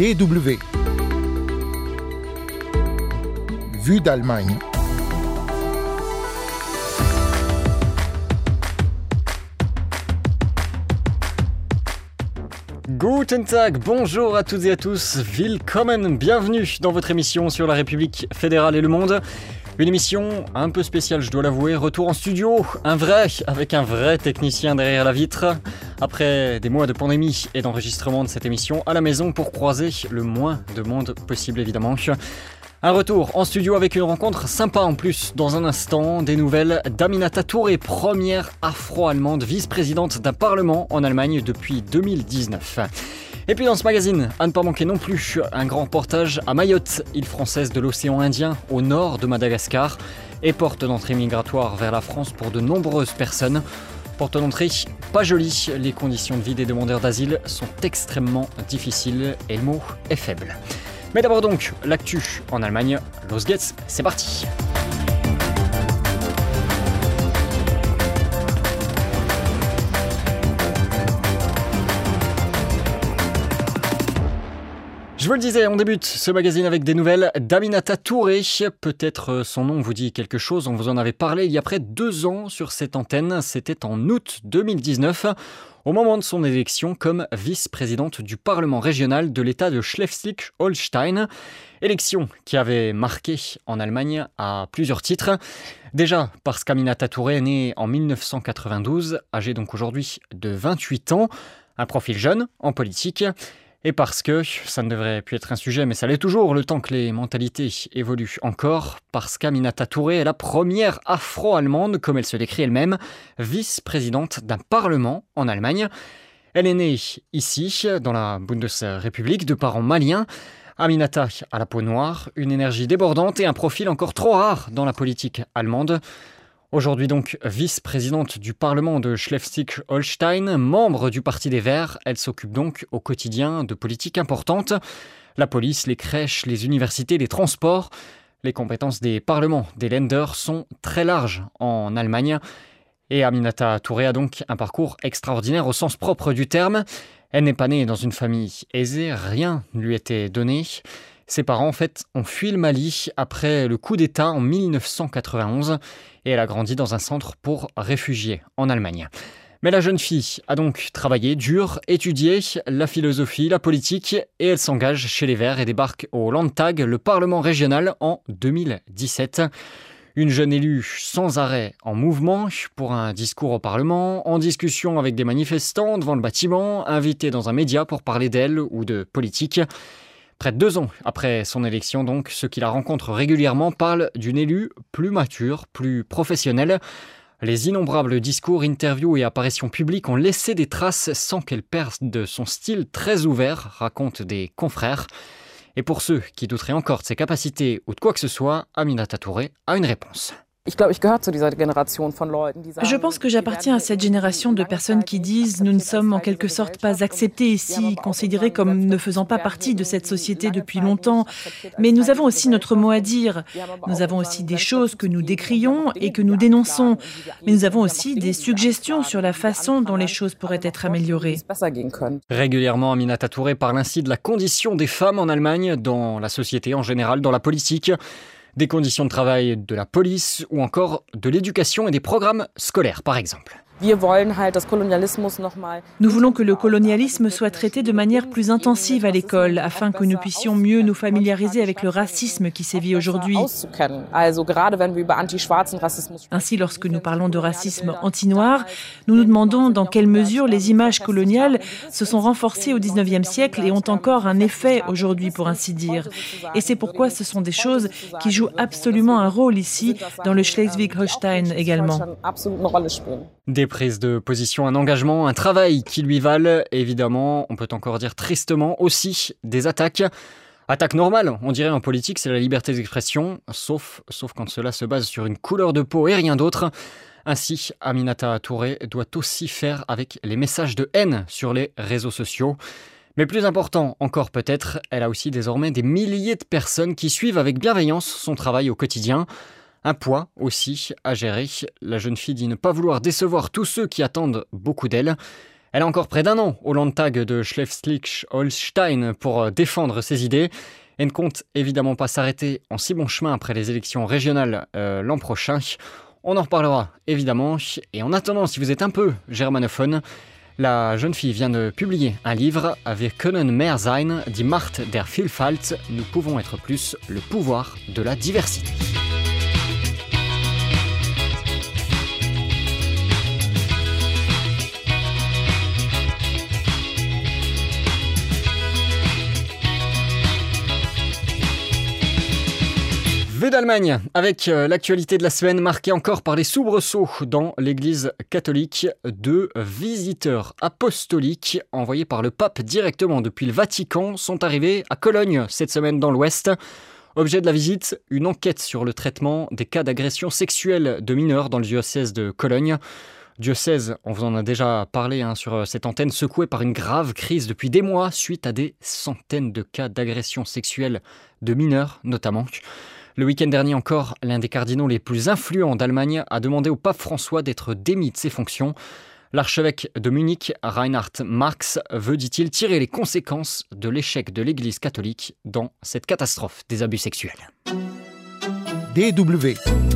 DW. Vue d'Allemagne. Guten Tag, bonjour à toutes et à tous, willkommen, bienvenue dans votre émission sur la République fédérale et le monde. Une émission un peu spéciale, je dois l'avouer, retour en studio, avec un vrai technicien derrière la vitre. Après des mois de pandémie et d'enregistrement de cette émission à la maison pour croiser le moins de monde possible évidemment. Un retour en studio avec une rencontre sympa en plus. Dans un instant, des nouvelles d'Aminata Touré, première afro-allemande vice-présidente d'un parlement en Allemagne depuis 2019. Et puis dans ce magazine, à ne pas manquer non plus, un grand reportage à Mayotte, île française de l'océan Indien, au nord de Madagascar, et porte d'entrée migratoire vers la France pour de nombreuses personnes. Porte d'entrée pas jolie, les conditions de vie des demandeurs d'asile sont extrêmement difficiles et le mot est faible. Mais d'abord donc, l'actu en Allemagne, Los geht's, c'est parti. Je vous le disais, on débute ce magazine avec des nouvelles d'Aminata Touré. Peut-être son nom vous dit quelque chose, on vous en avait parlé il y a près de 2 ans sur cette antenne. C'était en août 2019, au moment de son élection comme vice-présidente du Parlement régional de l'État de Schleswig-Holstein. Élection qui avait marqué en Allemagne à plusieurs titres. Déjà parce qu'Aminata Touré est née en 1992, âgée donc aujourd'hui de 28 ans, un profil jeune en politique. Et parce que, ça ne devrait plus être un sujet, mais ça l'est toujours, le temps que les mentalités évoluent encore, parce qu'Aminata Touré est la première afro-allemande, comme elle se décrit elle-même, vice-présidente d'un parlement en Allemagne. Elle est née ici, dans la Bundesrepublik, de parents maliens. Aminata a la peau noire, une énergie débordante et un profil encore trop rare dans la politique allemande. Aujourd'hui donc vice-présidente du Parlement de Schleswig-Holstein, membre du Parti des Verts, elle s'occupe donc au quotidien de politiques importantes. La police, les crèches, les universités, les transports. Les compétences des parlements des Länder sont très larges en Allemagne. Et Aminata Touré a donc un parcours extraordinaire au sens propre du terme. Elle n'est pas née dans une famille aisée, rien ne lui était donné. Ses parents, en fait, ont fui le Mali après le coup d'État en 1991 et elle a grandi dans un centre pour réfugiés en Allemagne. Mais la jeune fille a donc travaillé dur, étudié la philosophie, la politique et elle s'engage chez les Verts et débarque au Landtag, le Parlement régional, en 2017. Une jeune élue sans arrêt en mouvement pour un discours au Parlement, en discussion avec des manifestants devant le bâtiment, invitée dans un média pour parler d'elle ou de politique. Près de 2 ans après son élection, donc, ceux qui la rencontrent régulièrement parlent d'une élue plus mature, plus professionnelle. Les innombrables discours, interviews et apparitions publiques ont laissé des traces sans qu'elle perde son style très ouvert, racontent des confrères. Et pour ceux qui douteraient encore de ses capacités ou de quoi que ce soit, Aminata Touré a une réponse. Je pense que j'appartiens à cette génération de personnes qui disent « nous ne sommes en quelque sorte pas acceptés ici, considérés comme ne faisant pas partie de cette société depuis longtemps, mais nous avons aussi notre mot à dire. Nous avons aussi des choses que nous décrions et que nous dénonçons, mais nous avons aussi des suggestions sur la façon dont les choses pourraient être améliorées. » Régulièrement, Aminata Touré parle ainsi de la condition des femmes en Allemagne, dans la société en général, dans la politique, des conditions de travail de la police ou encore de l'éducation et des programmes scolaires par exemple. Nous voulons que le colonialisme soit traité de manière plus intensive à l'école, afin que nous puissions mieux nous familiariser avec le racisme qui sévit aujourd'hui. Ainsi, lorsque nous parlons de racisme anti-noir, nous nous demandons dans quelle mesure les images coloniales se sont renforcées au XIXe siècle et ont encore un effet aujourd'hui, pour ainsi dire. Et c'est pourquoi ce sont des choses qui jouent absolument un rôle ici, dans le Schleswig-Holstein également. Des prises de position, un engagement, un travail qui lui valent, évidemment, on peut encore dire tristement, aussi des attaques. Attaque normale, on dirait en politique, c'est la liberté d'expression, sauf quand cela se base sur une couleur de peau et rien d'autre. Ainsi, Aminata Touré doit aussi faire avec les messages de haine sur les réseaux sociaux. Mais plus important encore peut-être, elle a aussi désormais des milliers de personnes qui suivent avec bienveillance son travail au quotidien. Un poids aussi à gérer. La jeune fille dit ne pas vouloir décevoir tous ceux qui attendent beaucoup d'elle. Elle a encore près d'un an au Landtag de Schleswig-Holstein pour défendre ses idées. Elle ne compte évidemment pas s'arrêter en si bon chemin après les élections régionales l'an prochain. On en reparlera évidemment. Et en attendant, si vous êtes un peu germanophone, la jeune fille vient de publier un livre « Wir können mehr sein, die Macht der Vielfalt ». Nous pouvons être plus, le pouvoir de la diversité. Vue d'Allemagne, avec l'actualité de la semaine marquée encore par les soubresauts dans l'église catholique. 2 visiteurs apostoliques envoyés par le pape directement depuis le Vatican sont arrivés à Cologne cette semaine dans l'Ouest. Objet de la visite, une enquête sur le traitement des cas d'agression sexuelle de mineurs dans le diocèse de Cologne. Diocèse, on vous en a déjà parlé sur cette antenne, secoué par une grave crise depuis des mois suite à des centaines de cas d'agression sexuelle de mineurs notamment. Le week-end dernier encore, l'un des cardinaux les plus influents d'Allemagne a demandé au pape François d'être démis de ses fonctions. L'archevêque de Munich, Reinhard Marx, veut, dit-il, tirer les conséquences de l'échec de l'Église catholique dans cette catastrophe des abus sexuels. DW.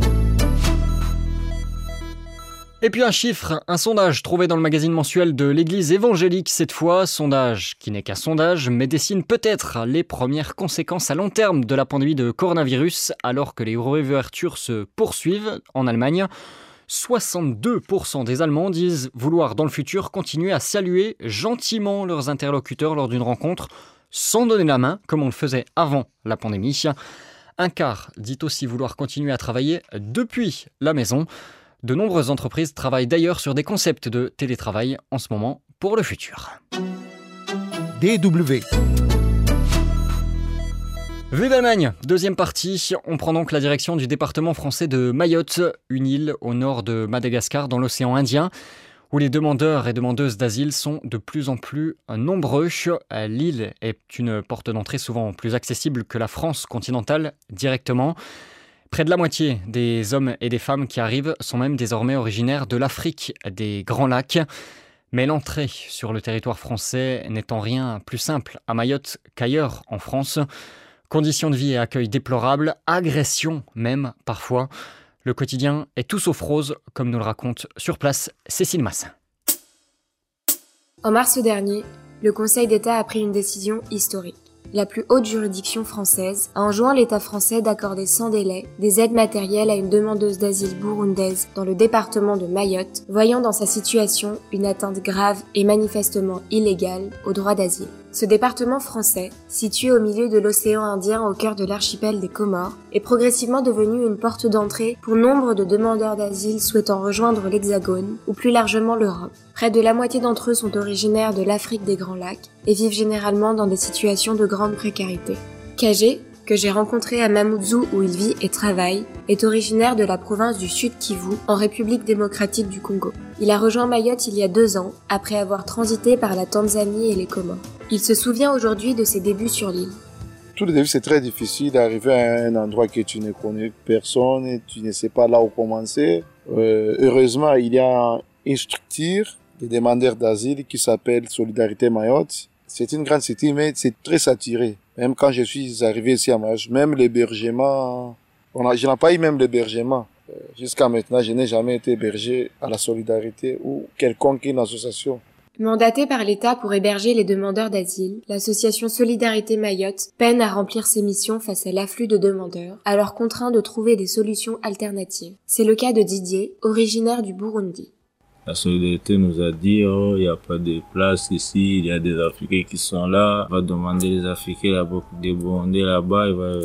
Et puis un chiffre, un sondage trouvé dans le magazine mensuel de l'Église évangélique cette fois. Sondage qui n'est qu'un sondage, mais dessine peut-être les premières conséquences à long terme de la pandémie de coronavirus, alors que les réouvertures se poursuivent en Allemagne. 62% des Allemands disent vouloir dans le futur continuer à saluer gentiment leurs interlocuteurs lors d'une rencontre, sans donner la main, comme on le faisait avant la pandémie. Un quart dit aussi vouloir continuer à travailler depuis la maison. De nombreuses entreprises travaillent d'ailleurs sur des concepts de télétravail en ce moment pour le futur. DW. Vue d'Allemagne, deuxième partie. On prend donc la direction du département français de Mayotte, une île au nord de Madagascar dans l'océan Indien, où les demandeurs et demandeuses d'asile sont de plus en plus nombreux. L'île est une porte d'entrée souvent plus accessible que la France continentale directement. Près de la moitié des hommes et des femmes qui arrivent sont même désormais originaires de l'Afrique, des Grands Lacs. Mais l'entrée sur le territoire français n'est en rien plus simple à Mayotte qu'ailleurs en France. Conditions de vie et accueil déplorables, agressions même parfois. Le quotidien est tout sauf rose, comme nous le raconte sur place Cécile Massin. En mars dernier, le Conseil d'État a pris une décision historique. La plus haute juridiction française a enjoint l'État français d'accorder sans délai des aides matérielles à une demandeuse d'asile burundaise dans le département de Mayotte, voyant dans sa situation une atteinte grave et manifestement illégale au droit d'asile. Ce département français, situé au milieu de l'océan Indien au cœur de l'archipel des Comores, est progressivement devenu une porte d'entrée pour nombre de demandeurs d'asile souhaitant rejoindre l'Hexagone ou plus largement l'Europe. Près de la moitié d'entre eux sont originaires de l'Afrique des Grands Lacs et vivent généralement dans des situations de grande précarité. Kagé, que j'ai rencontré à Mamoudzou où il vit et travaille, est originaire de la province du Sud Kivu, en République démocratique du Congo. Il a rejoint Mayotte il y a 2 ans, après avoir transité par la Tanzanie et les Comores. Il se souvient aujourd'hui de ses débuts sur l'île. Tout le début, c'est très difficile d'arriver à un endroit que tu ne connais personne et tu ne sais pas là où commencer. Heureusement, il y a une structure de demandeurs d'asile qui s'appelle Solidarité Mayotte. C'est une grande cité, mais c'est très saturé. Même quand je suis arrivé ici à Mayotte, même l'hébergement, je n'ai pas eu même l'hébergement. Jusqu'à maintenant, je n'ai jamais été hébergé à la Solidarité ou quelconque une association. Mandatée par l'État pour héberger les demandeurs d'asile, l'association Solidarité Mayotte peine à remplir ses missions face à l'afflux de demandeurs, alors contraint de trouver des solutions alternatives. C'est le cas de Didier, originaire du Burundi. La Solidarité nous a dit, il n'y a pas de place ici, il y a des Africains qui sont là, on va demander les Africains, il y a beaucoup de Burundais là-bas,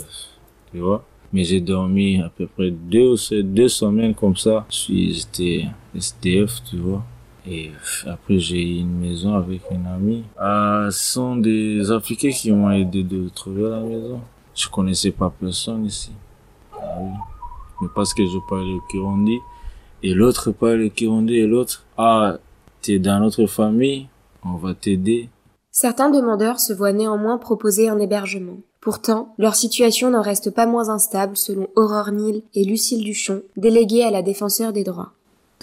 tu vois. Mais j'ai dormi à peu près 2 semaines comme ça. J'étais SDF, tu vois. Et après, j'ai eu une maison avec une amie. Ce sont des Africains qui m'ont aidé de trouver la maison. Je connaissais pas personne ici. Ah oui. Mais parce que je parlais le Kirundi. Et l'autre parle le Kirundi et l'autre, t'es dans notre famille, on va t'aider. Certains demandeurs se voient néanmoins proposer un hébergement. Pourtant, leur situation n'en reste pas moins instable selon Aurore Nil et Lucille Duchon, déléguées à la Défenseure des droits.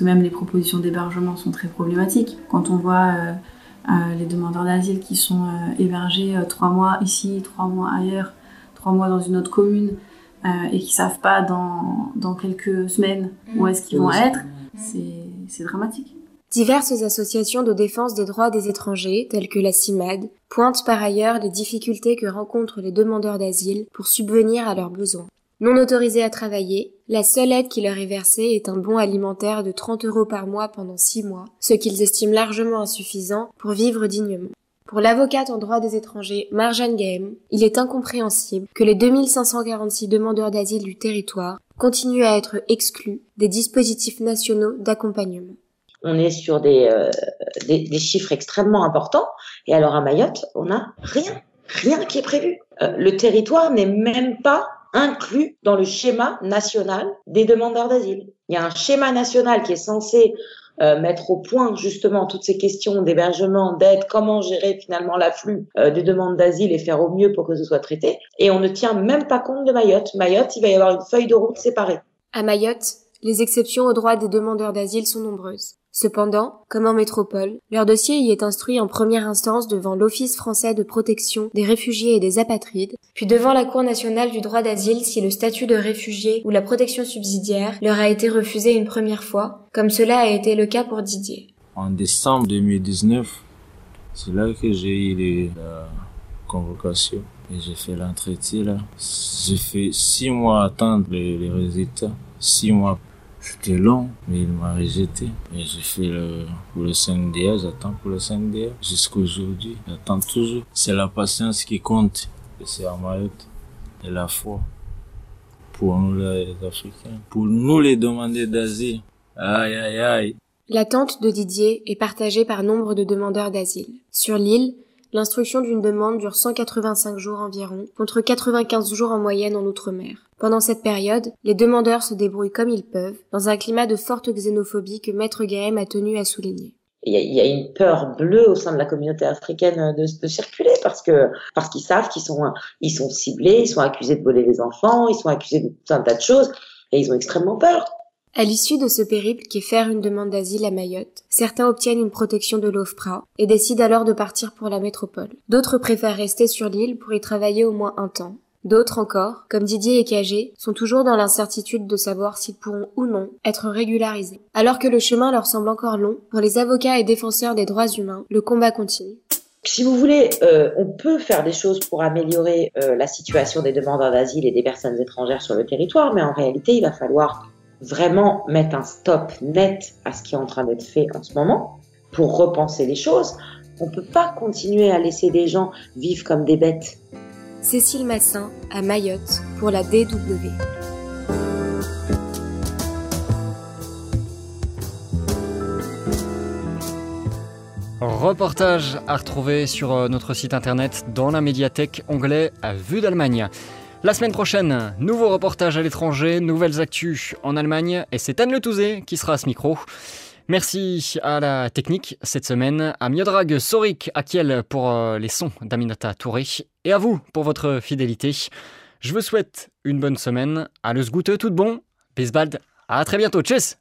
que même les propositions d'hébergement sont très problématiques. Quand on voit les demandeurs d'asile qui sont hébergés 3 mois ici, 3 mois ailleurs, 3 mois dans une autre commune, et qui savent pas dans quelques semaines où est-ce qu'ils vont être, c'est dramatique. Diverses associations de défense des droits des étrangers, telles que la CIMAD, pointent par ailleurs les difficultés que rencontrent les demandeurs d'asile pour subvenir à leurs besoins. Non autorisés à travailler, la seule aide qui leur est versée est un bon alimentaire de 30 € par mois pendant 6 mois, ce qu'ils estiment largement insuffisant pour vivre dignement. Pour l'avocate en droit des étrangers Marjane Gahem, il est incompréhensible que les 2546 demandeurs d'asile du territoire continuent à être exclus des dispositifs nationaux d'accompagnement. On est sur des chiffres extrêmement importants. Et alors à Mayotte, on n'a rien qui est prévu. Le territoire n'est même pas inclus dans le schéma national des demandeurs d'asile. Il y a un schéma national qui est censé mettre au point justement toutes ces questions d'hébergement, d'aide, comment gérer finalement l'afflux des demandes d'asile et faire au mieux pour que ce soit traité. Et on ne tient même pas compte de Mayotte. Mayotte, il va y avoir une feuille de route séparée. À Mayotte, les exceptions aux droits des demandeurs d'asile sont nombreuses. Cependant, comme en métropole, leur dossier y est instruit en première instance devant l'Office français de protection des réfugiés et des apatrides, puis devant la Cour nationale du droit d'asile si le statut de réfugié ou la protection subsidiaire leur a été refusé une première fois, comme cela a été le cas pour Didier. En décembre 2019, c'est là que j'ai eu la convocation et j'ai fait l'entretien là. J'ai fait 6 mois à attendre les résultats, 6 mois. C'était long, mais il m'a rejeté. Et j'ai fait pour le CNDA, j'attends pour le CNDA. Jusqu'à aujourd'hui, j'attends toujours. C'est la patience qui compte. Et c'est à Mayotte. Et la foi. Pour nous les Africains. Pour nous les demandeurs d'asile. Aïe, aïe, aïe. L'attente de Didier est partagée par nombre de demandeurs d'asile. Sur l'île, l'instruction d'une demande dure 185 jours environ, contre 95 jours en moyenne en Outre-mer. Pendant cette période, les demandeurs se débrouillent comme ils peuvent, dans un climat de forte xénophobie que Maître Gahem a tenu à souligner. Il y a une peur bleue au sein de la communauté africaine de circuler parce qu'ils savent qu'ils sont ciblés, ils sont accusés de voler les enfants, ils sont accusés de tout un tas de choses et ils ont extrêmement peur. À l'issue de ce périple qui est faire une demande d'asile à Mayotte, certains obtiennent une protection de l'OFPRA et décident alors de partir pour la métropole. D'autres préfèrent rester sur l'île pour y travailler au moins un temps. D'autres encore, comme Didier et Cagé, sont toujours dans l'incertitude de savoir s'ils pourront ou non être régularisés. Alors que le chemin leur semble encore long, pour les avocats et défenseurs des droits humains, le combat continue. Si vous voulez, on peut faire des choses pour améliorer la situation des demandeurs d'asile et des personnes étrangères sur le territoire, mais en réalité, il va falloir vraiment mettre un stop net à ce qui est en train d'être fait en ce moment pour repenser les choses. On ne peut pas continuer à laisser des gens vivre comme des bêtes. Cécile Massin, à Mayotte, pour la DW. Reportage à retrouver sur notre site internet dans la médiathèque onglet Vue d'Allemagne. La semaine prochaine, nouveau reportage à l'étranger, nouvelles actus en Allemagne et c'est Anne Le Touzé qui sera à ce micro. Merci à la technique cette semaine, à Miodrag Sorik Akiel pour les sons d'Aminata Touré et à vous pour votre fidélité. Je vous souhaite une bonne semaine. Alles Gute, tout bon. Bis bald. À très bientôt. Tschüss.